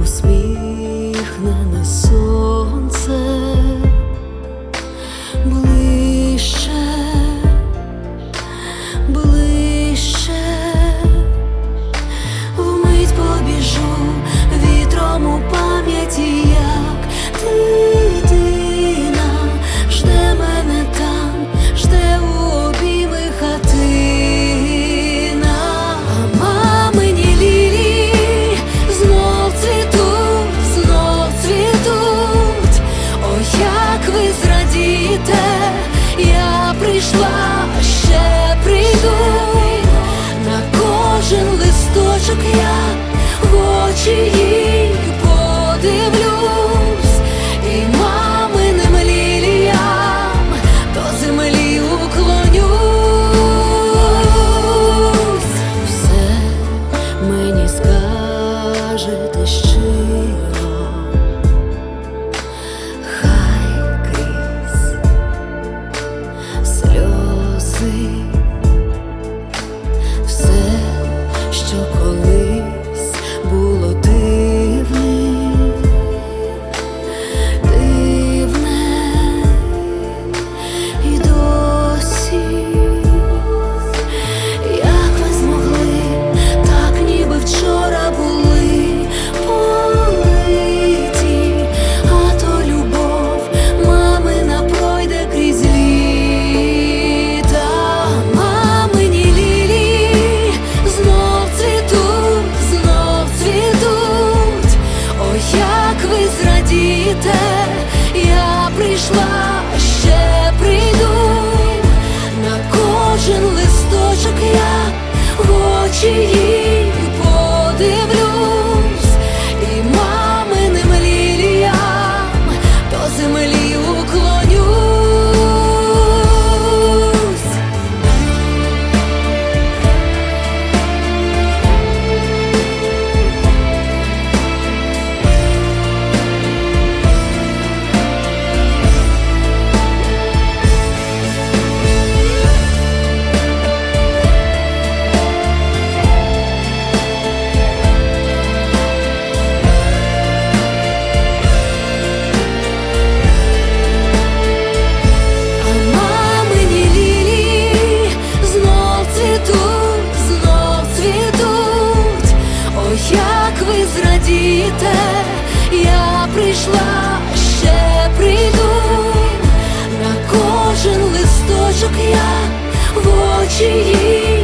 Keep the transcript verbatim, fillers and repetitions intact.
усміхнене сонце ближче, ближче, вмить побіжу вітром у пам'яті, як дитина жде мене там, жде у обійми хатина. А мамині лілії знов цвітуть, знов цвітуть. Ой, як ви зрадієте, я прийшла, ще прийду. На кожен листочок я в очі їй подивлюсь, і маминим ліліям до землі уклонюсь. Все мені скажете щиро, хай крізь сльози. Все, що колись було дивним, дивне і досі. Як ви змогли, так ніби вчора були политі, а то любов мамина пройде крізь літа. Мамині лілії знов цвітуть, знов цвітуть. Ой, як ви зрадієте, я прийшла, ще прийду. На кожен листочок я в очі їй подивлюсь, і маминим ліліям до землі уклонюсь. А мамині лілії знов цвітуть, знов цвітуть. Ой, як ви зрадієте, я прийшла, ще прийду. На кожен листочок я в очі їй